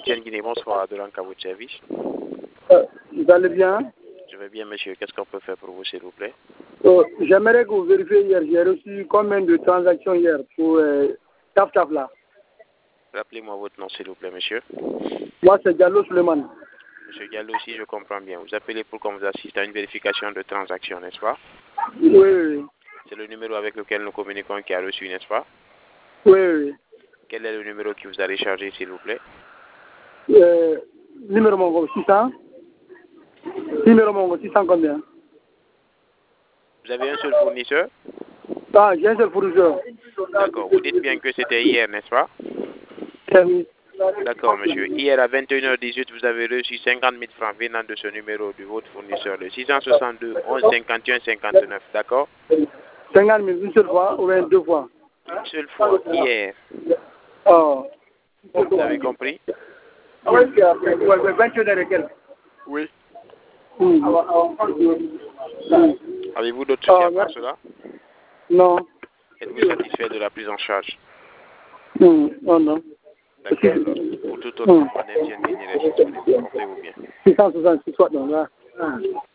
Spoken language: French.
MTN Guinée, bonsoir, de l'Anka, votre service. Vous allez bien? Je vais bien, monsieur. Qu'est-ce qu'on peut faire pour vous, s'il vous plaît? J'aimerais que vous vérifiez hier. J'ai reçu combien de transactions hier pour TAF là? Rappelez-moi votre nom, s'il vous plaît, monsieur. Moi, c'est Diallo Suleiman. Monsieur Diallo, si je comprends bien, vous appelez pour qu'on vous assiste à une vérification de transaction, n'est-ce pas? Oui. C'est le numéro avec lequel nous communiquons qui a reçu, n'est-ce pas? Oui. Quel est le numéro qui vous a rechargé, s'il vous plaît? Numéro Mongo 600. Numéro Mongo 600 combien? Vous avez un seul fournisseur? Ah, j'ai un seul fournisseur. D'accord. Vous dites bien que c'était hier, n'est-ce pas? Oui. D'accord, monsieur. Hier à 21h18, vous avez reçu 50 000 francs venant de ce numéro de votre fournisseur, le 662 11 51 59. D'accord? 50 000 une seule fois ou bien deux fois? Une seule fois, hier. Oh. Vous avez compris? Oui, 21h et quelques. Oui. Avez-vous d'autres soucis à part cela? Non. Êtes-vous satisfait de la prise en charge? Non. D'accord. Pour toute autre demande, MTN Guinée reste disponible. Portez-vous bien. 666 soit donc là.